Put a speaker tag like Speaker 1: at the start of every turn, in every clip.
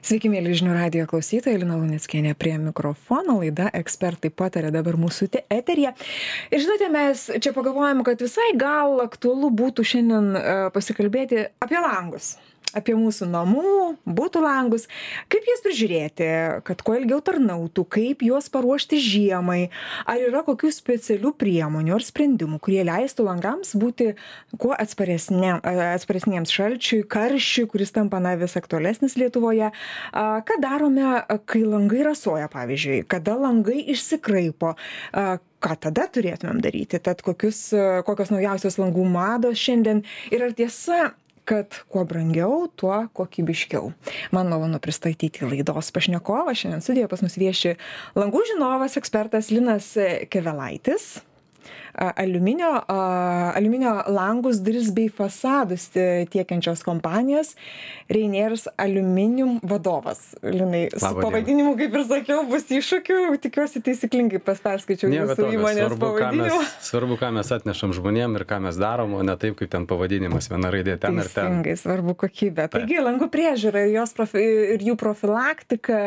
Speaker 1: Sveiki, mėly žinių radijo klausytojai, Lina Luneckienė prie mikrofono, laida Ekspertai pataria dabar mūsų eteryje. Ir žinote, mes čia pagalvojom, kad visai gal aktualu būtų šiandien pasikalbėti apie langus. Apie mūsų namų, butų langus, kaip jas prižiūrėti, kad kuo ilgiau tarnautų, kaip juos paruošti žiemai, ar yra kokių specialių priemonių ar sprendimų, kurie leistų langams būti kuo atsparesniems šalčiui, karščiui, kuris tampa vis aktualesnis Lietuvoje. Ką darome, kai langai rasoja, pavyzdžiui, kada langai išsikraipo, ką tada turėtumėm daryti, tad kokios naujausios langų mados šiandien ir ar tiesa, kad kuo brangiau, tuo kokybiškiau. Man malonu pristatyti laidos pašnekovą. Šiandien studijoje pas mus vieši langų žinovas, ekspertas Linas Kevelaitis, aliuminio langus, duris bei fasadus tiekiančios kompanijos Reiners Aluminium vadovas. Linai, su pavadinimu, kaip ir sakiau, bus iššūkių, tikiuosi taisyklingai perskaičiau jūsų įmonės pavadinimą.
Speaker 2: Svarbu, ką mes atnešam žmonėm ir ką mes darom, o ne taip, kaip ten pavadinimas, viena raidė ten ir ten.
Speaker 1: Teisingai, svarbu kokybė. Taigi, langų priežiūra ir jų profilaktika,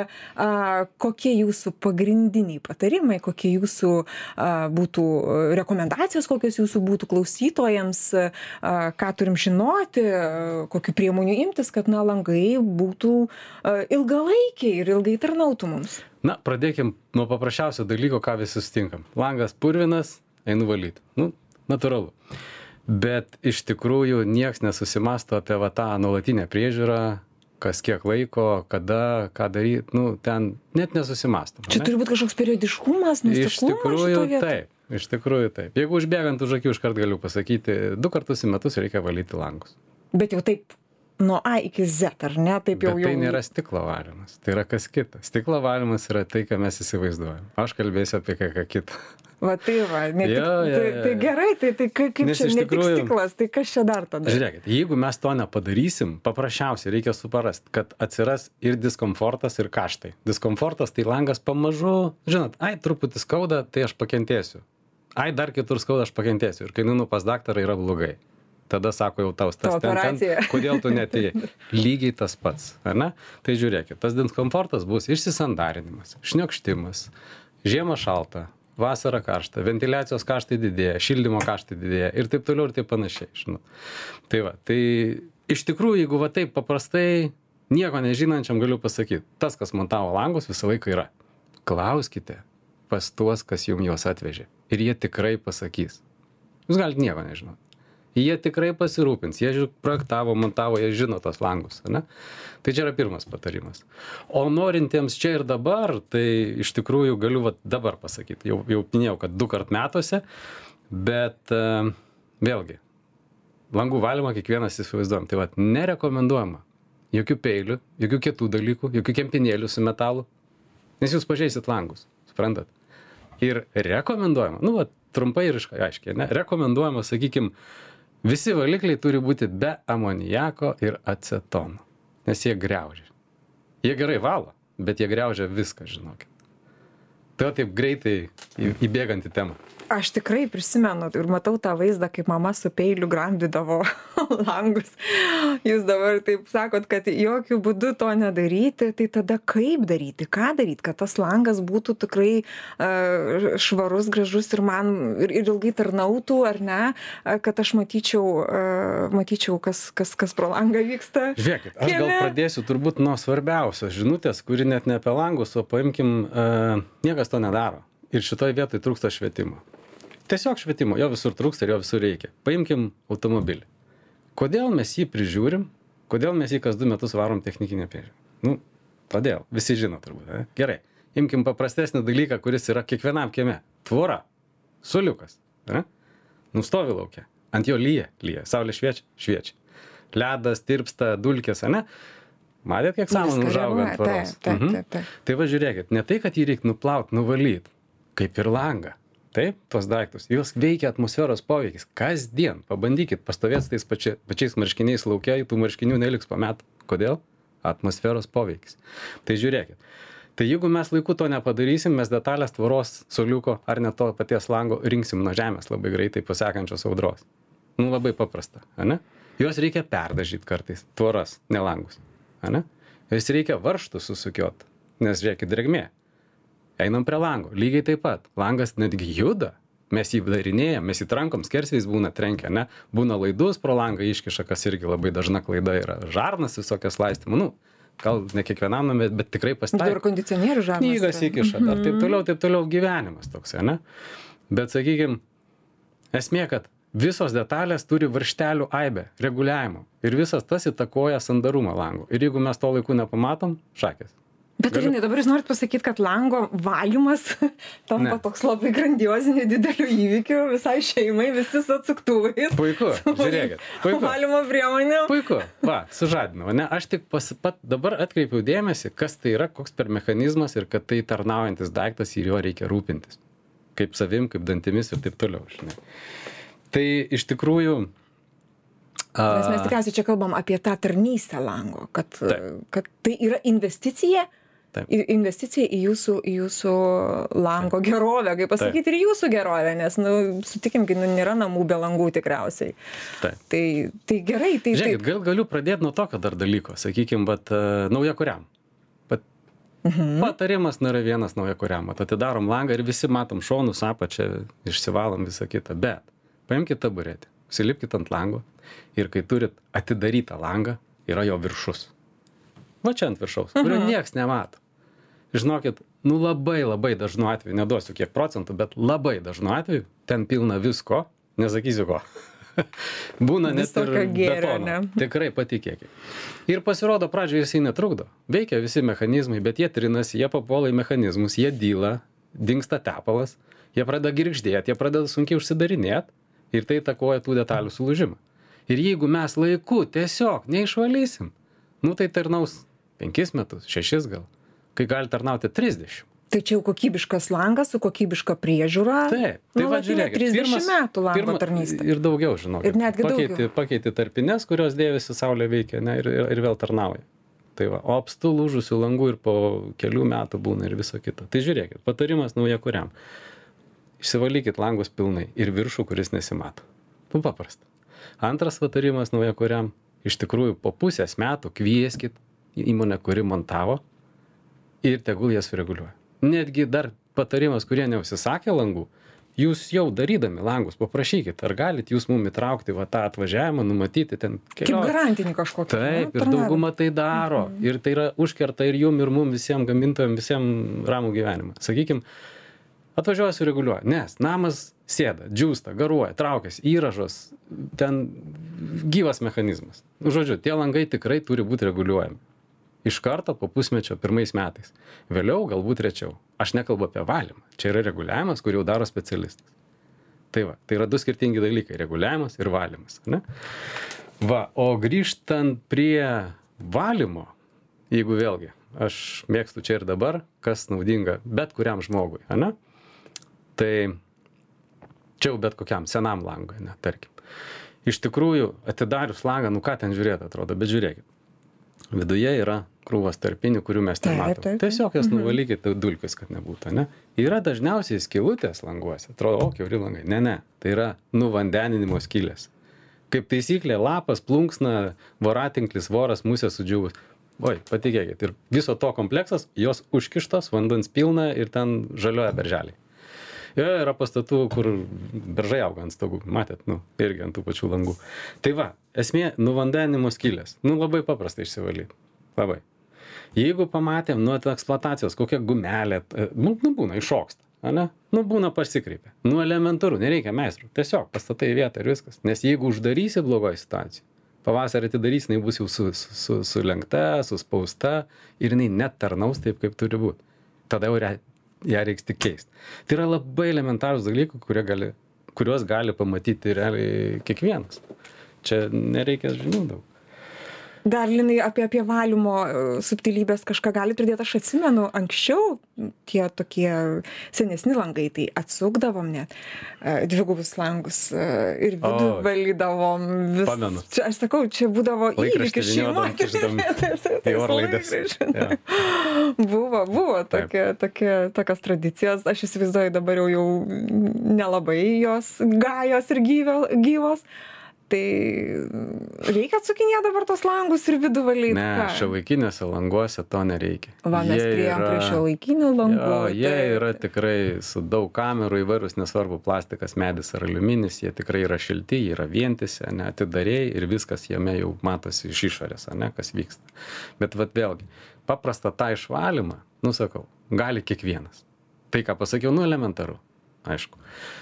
Speaker 1: kokie jūsų pagrindiniai patarimai, kokie jūsų būtų rekomendacijos, kokios jūsų būtų klausytojams, ką turim žinoti, kokių priemonių imtis, kad langai būtų ilgalaikiai ir ilgai tarnautų mums.
Speaker 2: Na, pradėkim nuo paprasčiausio dalyko, ką visi sutinkam. Langas purvinas, einu valyti. Natūralu. Bet iš tikrųjų nieks nesusimąsto apie tą nuolatinę priežiūrą, kas kiek laiko, kada, ką daryti, ten net nesusimąstom.
Speaker 1: Čia turi būti kažkoks periodiškumas, nuoseklumas.
Speaker 2: Iš tikrųjų taip. Jeigu užbėgant už akių, iškart galiu pasakyti, 2 kartus į metus reikia valyti langus.
Speaker 1: Bet jau taip nuo A iki Z, ar ne? Taip jau.
Speaker 2: Bet tai nėra stiklo valymas, tai yra kas kita. Stiklo valymas yra tai, ką mes įsivaizduojam. Aš kalbėsiu apie ką kitą.
Speaker 1: Tai gerai, tai kaip čia ne tik stiklas, tai kas čia dar tada?
Speaker 2: Žiūrėkit, jeigu mes to nepadarysim, paprasčiausiai reikia suprasti, kad atsiras ir diskomfortas, ir kaštai. Diskomfortas tai langas pamažu, žinot, truputį skauda, tai aš pakentėsiu. Dar kitur skauda, aš pakentėsiu. Ir kai nueinu pas daktarą, yra blogai. Tada sako jau tas ten, kodėl tu netėjai. Lygiai tas pats, ar ne? Tai žiūrėkit, tas diskomfortas bus išsisandarinimas, šniokštimas, žiemą šalta, vasara karšta, ventiliacijos kaštai didėja, šildymo kaštai didėja ir taip toliau ir taip panašiai. Tai iš tikrųjų, jeigu taip paprastai, nieko nežinančiam galiu pasakyti, tas, kas montavo langus, visą laiką yra. Klauskite pas tuos, kas jums juos atvežė. Ir jie tikrai pasakys. Jūs galite nieko nežinoti. Jie tikrai pasirūpins, jie projektavo, montavo, jie žino tos langus, ne? Tai čia yra pirmas patarimas. O norintiems čia ir dabar, tai iš tikrųjų galiu dabar pasakyti. Jau minėjau, kad 2 kart metuose, bet vėlgi, langų valymą kiekvienas įsivaizduojam. Tai nerekomenduojama jokių peilių, jokių kietų dalykų, jokių kempinėlių su metalu, nes jūs pažeisit langus, suprantat? Ir rekomenduojama, trumpai ir aiškiai, ne? Rekomenduojama, sakykim, visi valikliai turi būti be amonijako ir acetono, nes jie griaužia. Jie gerai valo, bet jie griaužia viską, žinokit. Tai taip greitai įbėgant į temą.
Speaker 1: Aš tikrai prisimenu ir matau tą vaizdą, kaip mama su peiliu grandydavo langus. Jūs dabar taip sakot, kad jokių būdų to nedaryti, tai tada kaip daryti, ką daryti, kad tas langas būtų tikrai švarus, gražus ir man ir ilgai tarnautų, ar ne, kad aš matyčiau, kas pro langą vyksta.
Speaker 2: Žiūrėkit, aš gal pradėsiu turbūt nuo svarbiausios žinutės, kuri net ne apie langus, o paimkim, niekas to nedaro. Ir šitoj vietoj trūksta švietimo. Tiesiog švietimo, jo visur trūksta ir jo visur reikia. Paimkim automobilį. Kodėl mes jį prižiūrim? Kodėl mes jį kas 2 metus varom technikinę priežiūrą? Todėl, visi žino turbūt. Ne? Gerai, imkim paprastesnį dalyką, kuris yra kiekvienam kieme. Tvora, suoliukas. Stovi lauke, ant jo lyja, saulė šviečia. Ledas, tirpsta, dulkės, ne? Matėt, kiek samanų užauga ant tvoros? Tai žiūrėkit, ne tai, kad jį reikia nuplaut, nuvalyt, kaip ir langą. Taip, tos daiktus. Jos veikia atmosferos poveikis. Kasdien pabandykit pastovėti tais pačiais marškiniais lauke, tų marškinių neliks po metų. Kodėl? Atmosferos poveikis. Tai žiūrėkit. Tai jeigu mes laiku to nepadarysim, mes detalės tvoros, suoliuko ar net to paties lango rinksim nuo žemės labai greitai po sekančios audros. Labai paprasta, ane? Juos reikia perdažyti kartais. Tvoras, ne langus. Ane? Vis reikia varžtų susukiot, nes žiūrėkit, drėgmė. Einam prie lango, lygiai taip pat. Langas netgi juda, mes jį darinėjam, mes jį trankom, skersvėjais būna trenkia, ne? Būna laidus pro langą iškiša, kas irgi labai dažna klaida yra. Žarnas visokias laistymų, nu, gal ne kiekvienam name, bet tikrai pasitaiko.
Speaker 1: Ir kondicionierių žarnas.
Speaker 2: Knygas įkiša, dar taip toliau gyvenimas toks, ne? Bet sakykim, esmė, kad visos detalės turi varžtelių aibę, reguliavimo. Ir visas tas įtakoja sandarumą lango. Ir jeigu mes to laiku nepamatom, šakės.
Speaker 1: Bet žinai, dabar jūs norit pasakyti, kad lango valymas tampa toks labai grandioziniu dideliu įvykiu visai šeimai, visi su atsuktuvais.
Speaker 2: Puiku, žiūrėkit. Puiku.
Speaker 1: Valymo priemonėm.
Speaker 2: Puiku, va, sužadinau, ne? Aš tik pat dabar atkreipiau dėmesį, kas tai yra, koks per mechanizmas ir kad tai tarnaujantis daiktas ir jo reikia rūpintis. Kaip savim, kaip dantimis ir taip toliau, žinai. Tai iš tikrųjų...
Speaker 1: Nes mes tikriausiai čia kalbam apie tą tarnystę lango, kad tai yra investicija.
Speaker 2: Taip.
Speaker 1: Investicija į jūsų lango gerovę, kaip pasakyti, ir jūsų gerovę, nes, nu, sutikim, kad nėra namų be langų tikriausiai.
Speaker 2: Taip.
Speaker 1: Tai gerai.
Speaker 2: Žiūrėkit, galiu pradėti nuo tokio dar dalyko, sakykim, bet naujakuriam. Patarimas nėra vienas naujakuriam. Atidarom langą ir visi matom šonus, apačią, išsivalom visą kitą. Bet paimkite taburetį, silipkite ant lango ir kai turit atidarytą langą, yra jo viršus. Va čia ant viršaus, kurio nieks nemato. Žinokit, nu labai dažnu atveju, neduosiu kiek procentų, bet labai dažnu atveju, ten pilna visko, nesakysiu ko. Būna net ir betono. Tikrai patikėkit. Ir pasirodo, pradžioje jisai netrukdo. Veikia visi mechanizmai, bet jie trinasi, jie papuola į mechanizmus, jie dyla, dingsta tepalas, jie pradeda girgždėti, jie pradeda sunkiai užsidarinėti ir tai įtakoja tų detalių sulūžimą. Ir jeigu mes laiku tiesiog neišvalysim, nu tai tarnaus 5 metus, 6 gal, kai gali tarnauti 30.
Speaker 1: Tai čia jau kokybiškas langas su kokybiška priežiūra.
Speaker 2: Taip. Tai va, žiūrėkit,
Speaker 1: 30 metų lango tarnystė.
Speaker 2: Ir daugiau, žinokit.
Speaker 1: Ir netgi daugiau.
Speaker 2: Pakeiti tarpines, kurios dėvisi, saulė veikia, ne, ir vėl tarnauja. Tai va, o apstu lūžusių langų ir po kelių metų būna ir viso kito. Tai žiūrėkit, patarimas naujakuriam. Išsivalykit langus pilnai ir viršų, kuris nesimato. Nu, paprasta. Antras patarimas naujakuriam. Iš tikrųjų, po pusės metų kvieskit įmonę, kuri montavo ir tegul jas sureguliuoja. Netgi dar patarimas, kurie neužsisakė langų, jūs jau darydami langus paprašykit, ar galit jūs mum įtraukti va tą atvažiavimą, numatyti ten
Speaker 1: Kaip garantinį kažkokį.
Speaker 2: Taip, ir dauguma tai daro. Ir tai yra užkerta ir jum, ir mum visiems gamintojams, visiems ramų gyvenimą. Sakykim, atvažiuoja sureguliuoja, nes namas sėda, džiūsta, garuoja, traukiasi, įražos, ten gyvas mechanizmas. Žodžiu, tie langai tikrai turi būti reguliuojami. Iš karto po pusmečio 1 metais. Vėliau galbūt rečiau. Aš nekalbu apie valymą. Čia yra reguliavimas, kurį jau daro specialistas. Tai va, tai yra 2 skirtingi dalykai. Reguliavimas ir valymas. Ne? Va, o grįžtant prie valymo, jeigu vėlgi, aš mėgstu čia ir dabar, kas naudinga bet kuriam žmogui. Ne? Tai čia jau bet kokiam senam langui, ne, tarkim. Iš tikrųjų, atidarius langą, nu ką ten žiūrėti atrodo, bet žiūrėkit. Viduje yra krūvos tarpinių, kurių mes nematom. Tiesiog jas nuvalykite dulkis, kad nebūtų, ne? Yra dažniausiai skylutės languose. Atrodo, kiauri langai. Ne. Tai yra nuvandeninimo skylės. Kaip taisyklė, lapas, plunksna, voratinklis, voras, musė sudžiūvus. Oi, patikėkit. Ir viso to kompleksas, jos užkištos, vandens pilna ir ten žalioja berželiai. Yra pastatų, kur beržai auga ant stogų. Matėt, nu, irgi ant tų pačių langų. Tai va, esmė, nuvandenimo skylės. Nu, labai paprastai išsivalyti. Labai. Jeigu pamatėm nuo eksploatacijos kokią gumelę, nu, būna, iššoksta, ne? Nu, būna pasikreipia. Nu, elementaru, nereikia meistrų. Tiesiog pastatai į vietą ir viskas. Nes jeigu uždarysi blogoje situacijoje, pavasarį atidarys, jinai bus jau sulenkta, suspausta ir jinai net tarnaus taip, kaip turi būti. Tada jau ją reiks tik keisti. Tai yra labai elementarūs dalykai, kuriuos gali pamatyti realiai kiekvienas. Čia nereikia žinių daug.
Speaker 1: Dar, Linai, apie valymo subtilybės kažką gali pridėti. Aš atsimenu, anksčiau tie tokie senesni langai, tai atsukdavom net dvigubus langus ir vidų valydavom.
Speaker 2: Pamenu.
Speaker 1: Čia, aš sakau, čia būdavo įvykis šeimoje. Buvo tokios tradicijos. Aš įsivaizduoju, dabar jau nelabai jos gajos ir gyvos. Tai reikia atsukinėti dabar tos langus ir vidų valyti?
Speaker 2: Ne, šiuolaikinėse languose to nereikia.
Speaker 1: Va, mes priėjom prie šiuolaikinių langų.
Speaker 2: Jo, jie yra tikrai su daug kamerų įvairūs, nesvarbu, plastikas, medis ar aliuminis, jie tikrai yra šilti, jie yra vientisi, ne, atidarėjai ir viskas jame jau matosi iš išorės, ne, kas vyksta. Bet vat vėlgi, paprastą tą išvalymą, sakau, gali kiekvienas. Tai, ką pasakiau, elementaru, aišku.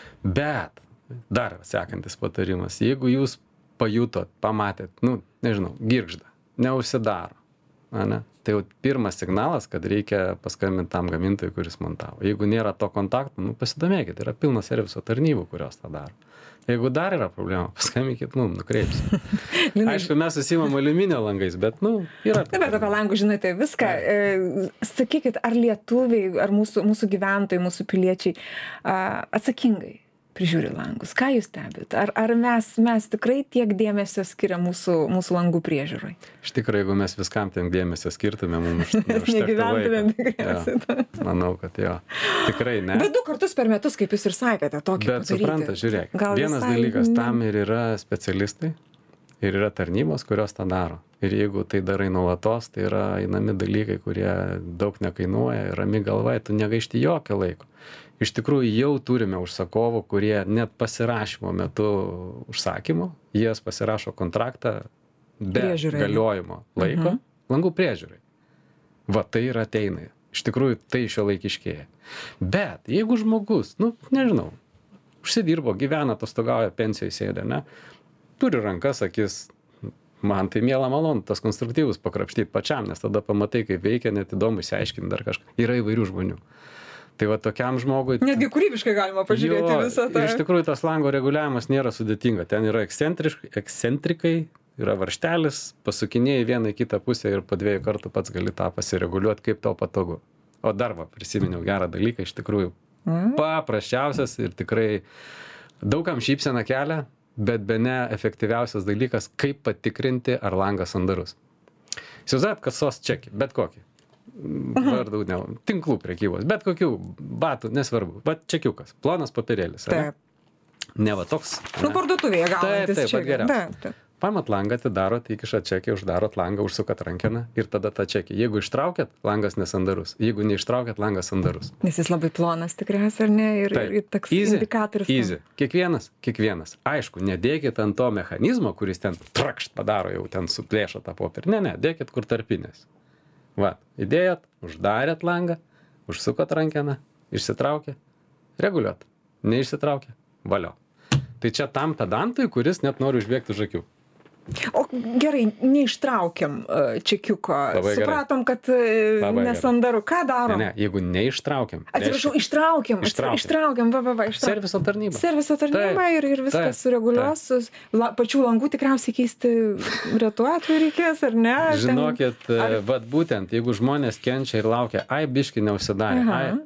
Speaker 2: Bet dar sekantis patarimas, jeigu jūs pajutot, pamatėt, nežinau, girgžda, neužsidaro, ne? Tai jau pirmas signalas, kad reikia paskambinti tam gamintojui, kuris montavo. Jeigu nėra to kontakto, pasidomėkit, yra pilna serviso tarnybų, kurios tą daro. Jeigu dar yra problema, paskambinkit nukreipsim. Aišku, mes susimam aliuminio langais, bet, yra.
Speaker 1: Bet apie langų žinote viską. Sakykit, ar lietuviai, ar mūsų gyventojai, mūsų piliečiai atsakingai prižiūri langus? Ką jūs stebit? Ar mes tikrai tiek dėmesio skiriam mūsų langų priežiūrai?
Speaker 2: Iš tikrųjų, jeigu mes viskam tiek dėmesio skirtume, mums neužtektų laiko. Manau, kad jo. Tikrai ne.
Speaker 1: Bet 2 kartus per metus, kaip jūs ir sakėte, tokį padaryti.
Speaker 2: Bet supranta, žiūrėk, vienas dalykas, tam ir yra specialistai, ir yra tarnybos, kurios tą daro. Ir jeigu tai darai nuolatos, tai yra einami dalykai, kurie daug nekainuoja, rami galva, tu negaišti jokio laiko. Iš tikrųjų, jau turime užsakovų, kurie net pasirašymo metu užsakymo, jie pasirašo kontraktą be galiojimo laiko, langų priežiūrai. Va, tai yra ateina. Iš tikrųjų, tai šiuolaikiškėja. Bet jeigu žmogus, nežinau, užsidirbo, gyvena, atostogauja, pensijoje sėdė, ne, turi rankas, akis, man tai miela malonu, tas konstruktyvus pakrapštyti pačiam, nes tada pamatai, kaip veikia, net įdomu išsiaiškinti dar kažką. Yra įvairių žmonių. Tai va tokiam žmogui...
Speaker 1: Netgi kūrybiškai galima pažiūrėti visą tą.
Speaker 2: Ir iš tikrųjų tas lango reguliavimas nėra sudėtinga. Ten yra ekscentrikai, yra varžtelis, pasukinėjai vieną į kitą pusę ir po 2 kartų pats gali tą pasireguliuoti, kaip tau patogu. O dar prisiminiau gerą dalyką, iš tikrųjų paprasčiausias ir tikrai daugam šypseną kelia, bet bene efektyviausias dalykas, kaip patikrinti, ar langas sandarus. Įsivaizduojat, kasos čekį, bet kokį. Vardų, tinklų prekybos, bet kokių batų, nesvarbu. Bet čekiukas, plonas papirėlis.
Speaker 1: Taip.
Speaker 2: Ne va toks.
Speaker 1: Parduotuvėje gaunantis
Speaker 2: čekį. Taip, geriausia. Pamat langą, atidarot, įkišat čekį, uždarot langą, užsukat rankeną ir tada tą čekį. Jeigu ištraukėt, langas nesandarus. Jeigu neištraukėt, langas sandarus.
Speaker 1: Nes jis labai plonas tikriausiai, ar ne? Ir toks indikatorius.
Speaker 2: Easy. Kiekvienas. Aišku, nedėkit ant to mechanizmo, kuris ten trakšt padaro, jau ten suplėšo tą popierį. Ne, dėkit kur tarpinės. Va, įdėjot, uždarėt langą, užsukot rankeną, išsitraukė, reguliuot. Neišsitraukė, valio. Tai čia tam pedantui, kuris net nori užbėgti už akių.
Speaker 1: O gerai, neištraukiam čekiuko. Supratom, kad nesandaru. Ką darom?
Speaker 2: Ne, jeigu neištraukiam.
Speaker 1: Atsiprašau, ištraukiam.
Speaker 2: Serviso tarnyba.
Speaker 1: Serviso tarnyba ir viskas sureguliuos. Pačių langų tikriausiai keisti retu atveju reikės, ar ne?
Speaker 2: Žinokit, vat būtent, jeigu žmonės kenčia ir laukia, biški neužsidarė.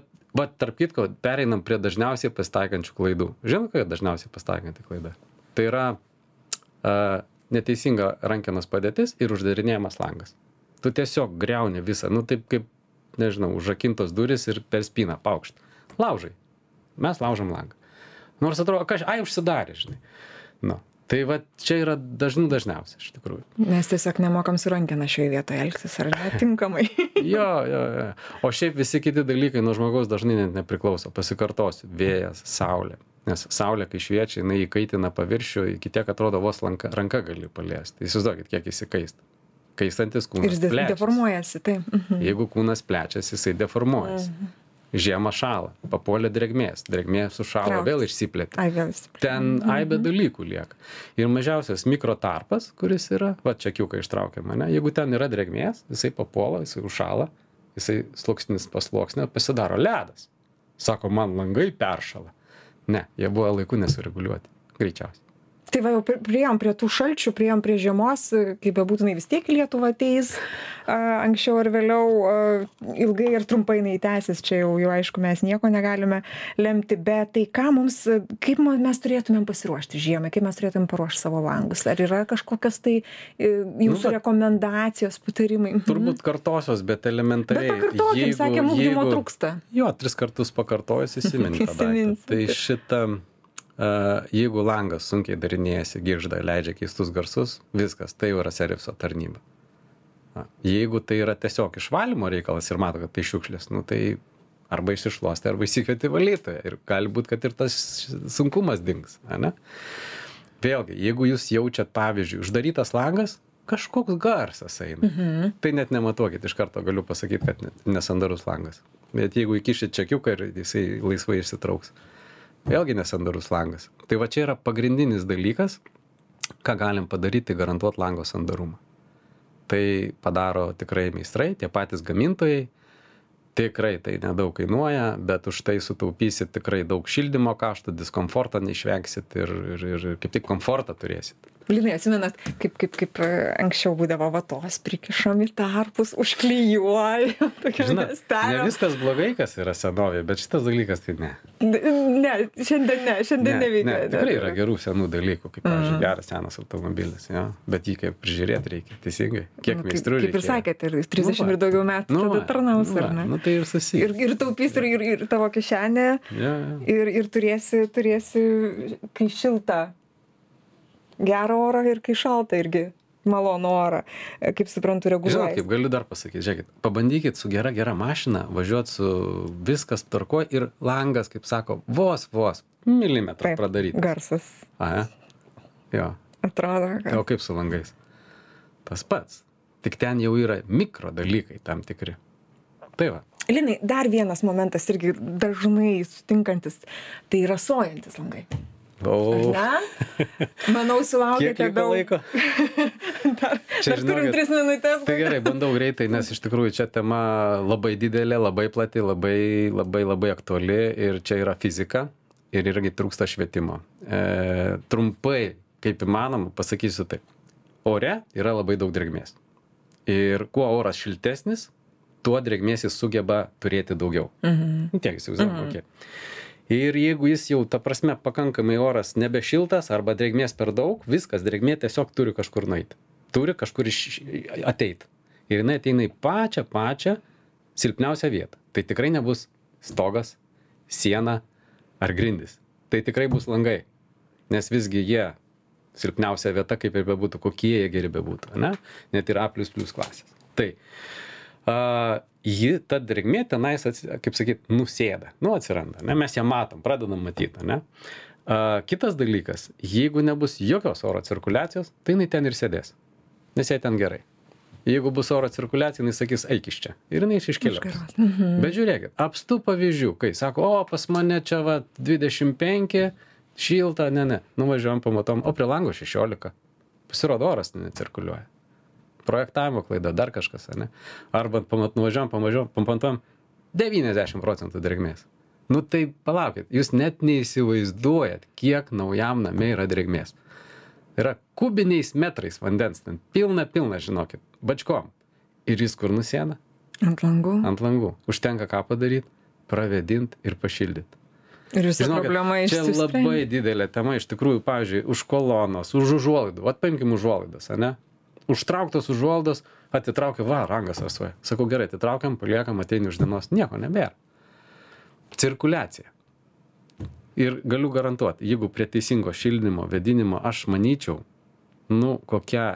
Speaker 2: Tarp kitko, pereinam prie dažniausiai pasitaikančių klaidų. Žinot, kokia dažniausiai pasitaikanti klaida? Tai yra neteisinga rankenos padėtis ir uždarinėjamas langas. Tu tiesiog griauni visą, taip kaip, nežinau, užrakintos duris ir per spyną paukšt. Laužai. Mes laužam langą. Nors atrodo, užsidarė, žinai. Tai va, čia yra dažniausia, iš tikrųjų.
Speaker 1: Mes tiesiog nemokam su rankena šioje vietoje elgtis, ar netinkamai.
Speaker 2: Jo. O šiaip visi kiti dalykai nuo žmogaus dažnai net nepriklauso. Pasikartosiu, vėjas, saulė. Nes saulė, kai šviečia, jinai įkaitina paviršių, iki tiek atrodo vos ranka gali paliesti. Įsivaizduokit, kiek įsikaista. Kaistantis kūnas plečiasi.
Speaker 1: Ir deformuojasi, taip.
Speaker 2: Jeigu kūnas plečiasi, jisai deformuojasi. Žiemą šąla, papuolė drėgmės sušalo, vėl išsiplėtė. Ten aibė dalykų lieka. Ir mažiausias mikrotarpas, kuris yra, čekiuką ištraukiam, jeigu ten yra drėgmės, jisai papuola, jisai užšala, jisai sluoksnis pasluoksnė, pasidaro ledas. Sako, man langai peršala. Ne, jie buvo laiku nesureguliuoti, greičiausiai.
Speaker 1: Tai va, jau priėjom prie tų šalčių, priėjom prie žiemos, kaip bebūtinai vis tiek Lietuva ateis, anksčiau ar vėliau, ilgai ir trumpai tęsis, čia jau aišku, mes nieko negalime lemti, bet tai kaip mes turėtumėm pasiruošti žiemai, kaip mes turėtumėm paruošti savo langus, ar yra kažkokios tai jūsų rekomendacijos, patarimai?
Speaker 2: Turbūt kartosios, bet elementariai.
Speaker 1: Bet pakartokim, sakėm, ugdymo trūksta.
Speaker 2: Jo, 3 kartus pakartojus įsimeni tą daiktą. Tai šitą jeigu langas sunkiai darinėjasi, girgžda, leidžia keistus garsus, viskas, tai jau yra serviso tarnyba. Jeigu tai yra tiesiog išvalymo reikalas ir mato, kad tai šiukšlės, nu tai arba išsišluosti, arba įsikvieti valytoją. Ir gali būti, kad ir tas sunkumas dings, ne? Vėlgi, jeigu jūs jaučiat, pavyzdžiui, uždarytas langas, kažkoks garsas eina. Tai net nematuokit, iš karto galiu pasakyti, kad nesandarus langas. Bet jeigu įkišit čekiuką ir jisai laisvai išsitrauks, vėlgi nesandarus langas. Tai va čia yra pagrindinis dalykas, ką galim padaryti, garantuoti lango sandarumą. Tai padaro tikrai meistrai, tie patys gamintojai, tikrai tai nedaug kainuoja, bet už tai sutaupysit tikrai daug šildymo kaštų, diskomfortą neišvengsit ir kaip tik komfortą turėsit.
Speaker 1: Linai, atsimenat, kaip anksčiau būdavo vatos, prikišam į tarpus, užklijuoja.
Speaker 2: Žinot, ne viskas blogai, kas yra senovė, bet šitas dalykas tai ne.
Speaker 1: Ne, šiandien neveikia.
Speaker 2: Ne, tikrai yra gerų senų dalykų, kaip, pavyzdžiui, geras senas automobilis, jo, bet jį kaip prižiūrėti reikia, teisingai. Kiek meistrų reikia.
Speaker 1: Kaip ir sakėte, 30 ir daugiau metų tada tarnaus, ar ne?
Speaker 2: Nu tai ir susiję.
Speaker 1: Ir taupys ir tavo kišenė, ir turėsi, kai šilta, gerą orą ir kai šalta irgi malonų orą, kaip suprantu, reguliuojas.
Speaker 2: Žinot, kaip galiu dar pasakyti, žiūrėkit, pabandykit su gera mašina važiuoti su viskas tvarkoj ir langas, kaip sako, vos milimetrą pradaryti.
Speaker 1: Garsas.
Speaker 2: Jo.
Speaker 1: Atrodo, kad.
Speaker 2: O kaip su langais? Tas pats. Tik ten jau yra mikro dalykai tam tikri. Tai va.
Speaker 1: Linai, dar vienas momentas irgi dažnai sutinkantis, tai yra rasojantis langai. Ne? Manau, sulaukėte daug
Speaker 2: laiko.
Speaker 1: dar turim 3 minutės.
Speaker 2: Tai gerai, bandau greitai, nes iš tikrųjų čia tema labai didelė, labai plati, labai aktuali ir čia yra fizika ir irgi trūksta švietimo. Trumpai, kaip įmanoma, pasakysiu taip. Ore yra labai daug drėgmės. Ir kuo oras šiltesnis, tuo drėgmės jis sugeba turėti daugiau. Tiek įsivaizduojam, kokie. Ir jeigu jis jau, ta prasme, pakankamai oras nebešiltas arba drėgmės per daug, viskas, drėgmė tiesiog turi kažkur nueiti. Turi kažkur ateiti. Ir jinai ateina į pačią silpniausią vietą. Tai tikrai nebus stogas, siena ar grindis. Tai tikrai bus langai. Nes visgi jie silpniausia vieta, kaip ir bebūtų, kokie jie geri bebūtų, ne? Net ir A++ klasės. Tai ta drėgmė tenais, kaip sakyt, nusėda, atsiranda, ne? Mes ją matom, pradedam matyti, ne? Kitas dalykas, jeigu nebus jokios oro cirkuliacijos, tai jinai ten ir sėdės, nes jai ten gerai. Jeigu bus oro cirkuliacija, jinai sakys, eik iš čia, ir jinai iškeliaus. Bet žiūrėkit, apstu pavyzdžių, kai sako, o pas mane čia va 25, šilta, ne, nuvažiuojam, pamatom, o prie lango 16, pasirodo oras necirkuliuoja. Projektavimo klaida, dar kažkas, ne? Arba nuvažiuojam, pamatuojam 90% drėgmės. Nu tai palaukit, jūs net neįsivaizduojat, kiek naujam name yra drėgmės. Yra kubiniais metrais vandens, ten pilna, žinokit, bačkom. Ir jis kur nusėda?
Speaker 1: Ant langų.
Speaker 2: Ant langų. Užtenka ką padaryti? Pravėdinti ir pašildyti.
Speaker 1: Ir visa problema išsisprendė.
Speaker 2: Čia labai didelė tema, iš tikrųjų, pavyzdžiui, už kolonos, už užuolaidų. Paimkim užuolaidas, ne? Užtrauktos užuolaidos, atitraukia, rangas rasuoja. Sakau, gerai, atitraukiam, paliekam, ateini už dienos, nieko nebėra. Cirkuliacija. Ir galiu garantuoti, jeigu prie teisingo šildymo, vėdinimo, aš manyčiau, kokie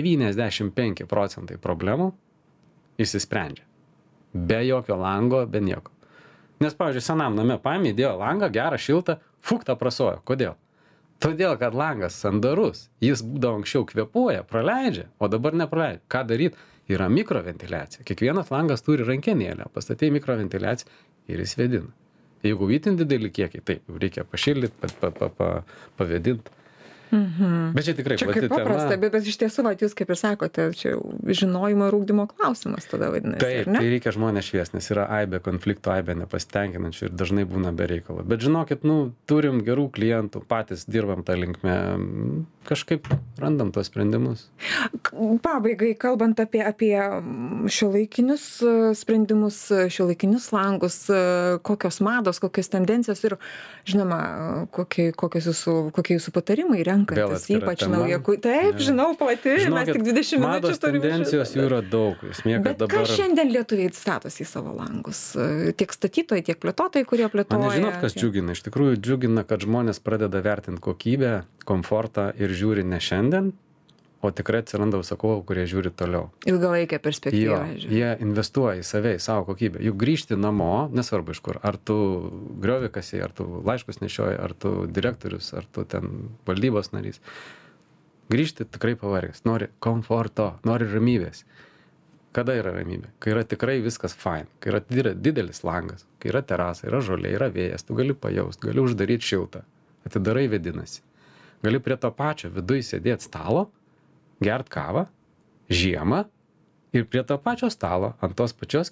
Speaker 2: 95% problemų išsisprendžia. Be jokio lango, be nieko. Nes, pavyzdžiui, senam name paėmė, įdėjo langą, gerą, šiltą, fuktą prasojo. Kodėl? Todėl, kad langas sandarus, jis būdavo anksčiau kvėpuoja, praleidžia, o dabar nepraleidžia. Ką daryti? Yra mikroventiliacija. Kiekvienas langas turi rankenėlę, pastatė mikroventiliaciją ir jis vėdina. Jeigu itin didelį kiekį, taip, reikia pašildyti, pavėdinti. Bet čia tikrai
Speaker 1: plati tema. Čia kaip paprasta, bet iš tiesų, jūs kaip ir sakote, čia žinojimo ir ugdymo klausimas tada vadinasi.
Speaker 2: Taip, tai reikia žmonės šviest, nes yra aibė konfliktų, aibė nepasitenkinančių ir dažnai būna be reikalo. Bet žinokit, turim gerų klientų, patys dirbam tą linkmę, kažkaip randam tuos sprendimus.
Speaker 1: Pabaigai, kalbant apie šiuolaikinius sprendimus, šiuolaikinius langus, kokios mados, kokios tendencijos ir, žinoma, kokie jūsų patarimai renkantis, ypač nauja. Taip, žinau, plati, mes tik 20 minučių
Speaker 2: mados
Speaker 1: turime.
Speaker 2: tendencijos jų yra daug. Esmė, kad
Speaker 1: Bet
Speaker 2: dabar...
Speaker 1: kas šiandien lietuviai statosi į savo langus? Tiek statytojai, tiek plėtotojai, kurie plėtoja.
Speaker 2: Mane žinot, kas džiugina? Iš tikrųjų džiugina, kad žmonės pradeda vertinti kokybę, komfortą ir žiūri ne šiandien, o tikrai atsiranda užsakovų, kurie žiūri toliau.
Speaker 1: Ilgalaikę perspektyvą.
Speaker 2: Jie investuoja į save, į savo kokybę. Juk grįžti namo, nesvarbu iš kur, ar tu griovikasi, ar tu laiškus nešioji, ar tu direktorius, ar tu ten valdybos narys. Grįžti tikrai pavargęs, nori komforto, nori ramybės. Kada yra ramybė? Kai yra tikrai viskas fine, kai yra didelis langas, kai yra terasa, yra žolė, yra vėjas, tu gali pajaust, gali uždaryti šiltą, atidarai vėdinasi. Gali prie to pačio viduj sėdėti stalo, gert kavą, žiemą ir prie to pačio stalo, ant tos pačios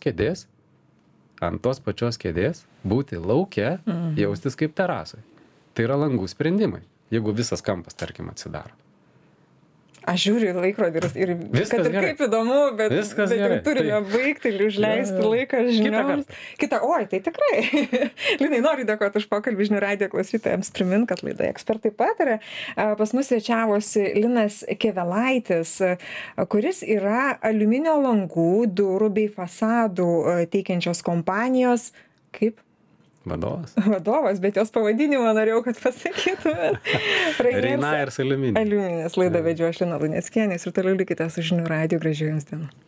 Speaker 2: kėdės būti lauke, jaustis kaip terasai. Tai yra langų sprendimai, jeigu visas kampas, tarkim, atsidaro.
Speaker 1: Aš žiūriu į laikrodį ir kad ir kaip įdomu, bet jau turime baigti ir užleisti laiką žinioms. Oi, tai tikrai. Linai, noriu dėkoti už pokalbį žinių radijo klausytojams. Primint, kad laidoje Ekspertai pataria. Pas mus svečiavosi Linas Kėvelaitis, kuris yra aliuminio langų, durų bei fasadų teikiančios kompanijos. Kaip? Vadovas, bet jos pavadinimą norėjau, kad pasakytumėt.
Speaker 2: Reinairs Aliuminis.
Speaker 1: Aliuminis laidą vedžiau aš Lina Luneckienė ir toliau likite su žinių radiju. Gražių jums dienų.